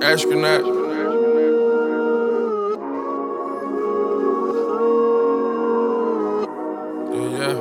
Astronaut. Yeah.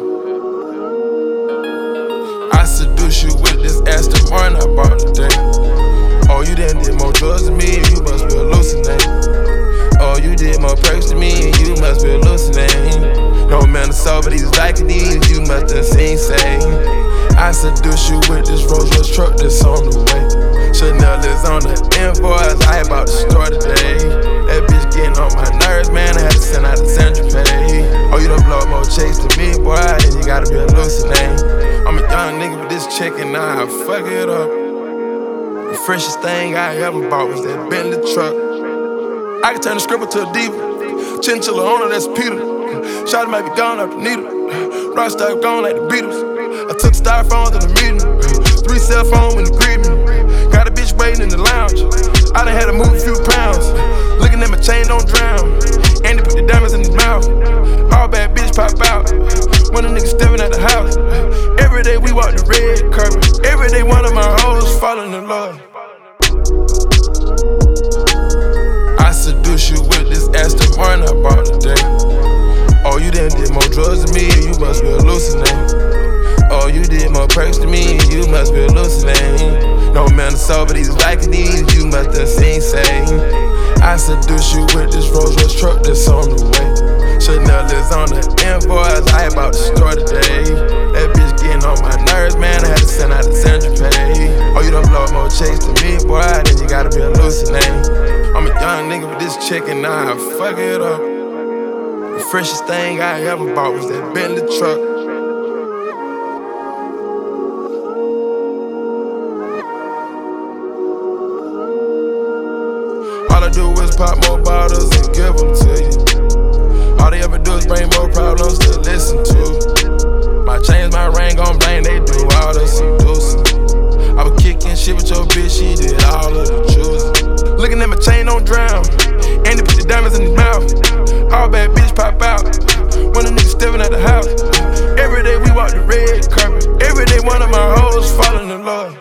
I seduce you with this Aston Martin I bought today. Oh, you done did more drugs than me, you must be hallucinating. Oh, you did more perks than me, you must be hallucinating. No man to solve these like these, you must have seen Satan. I seduce you with this Rolls Royce truck that's on the way. Chanel is on the invoice, I about to start today. That bitch getting on my nerves, man, I had to send out the Sandra Pay. Oh, you done blow more chase than me, boy, then you gotta be hallucinating. I'm a young nigga with this chick and now I fuck it up. The freshest thing I ever bought was that Bentley truck. I can turn the scribble to a diva. Chinchilla on her, that's Peter. Shawty might be gone after needle. Rockstar gone like the Beatles. I took styrofoams in the meeting. 3 cell phones when the greet me. Got a bitch waiting in the lounge. I done had to move a few pounds. Looking at my chain, don't drown. And they put the diamonds in his mouth. All bad bitch pop out. When a nigga stepping at the house. Every day we walk the red carpet. Every day one of my hoes falling in love. I seduce you with this Aston Martin I bought today. Oh, you done did more drugs than me, you must be hallucinating. Oh, you did more perks than me, you must be hallucinating. No man to solve these like these, you must have seen Satan. I seduce you with this Rolls Royce truck that's on the way. Chanel is on the invoice, I about to start today. That bitch getting on my nerves, man, I had to send out the Sandra Pay. Oh, you done blow more chase than me, boy, then you gotta be hallucinating. I'm a young nigga with this chick and now I fuck it up. The freshest thing I ever bought was that Bentley truck. All I do is pop more bottles and give them to you. All they ever do is bring more problems to listen to. My chains, my ring gon' blame, they do all the seducing. I was kicking shit with your bitch, she did all of the choosing. Looking at my chain, don't drown. And they put the diamonds in his mouth. All bad bitch pop out. When a nigga stepping at the house. Every day we walk the red carpet. Every day one of my hoes falling in love.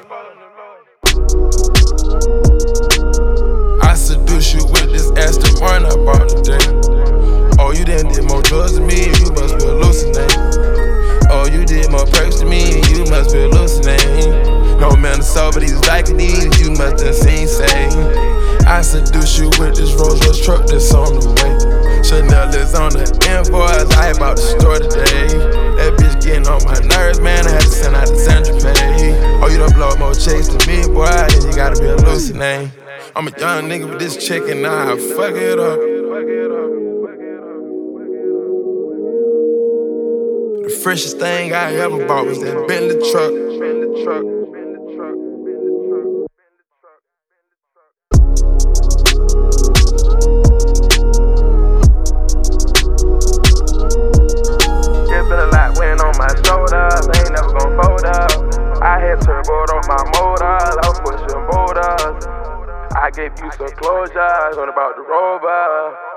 I seduce you with this Aston Martin I bought today. Oh, you done did more drugs than me, you must be hallucinating. Oh, you did more perks than me, you must be hallucinating. No man to solve these like these, you must have seen Satan. I seduce you with this Rolls Royce truck that's on the way. Chanel is on the invoice, I about to start today. That bitch getting on my nerves, man, I had to send out the Sandra Pay. Oh, you done blow more chase than me, boy, then you gotta be hallucinating. I'm a young nigga with this chick and now I fuck it up. The freshest thing I ever bought was that Bentley truck. It's been a lot weighing on my shoulders, I ain't never gon' fold up. I had turbo on my motor, I was pushing boulders. I gave you some closure, going about the rover.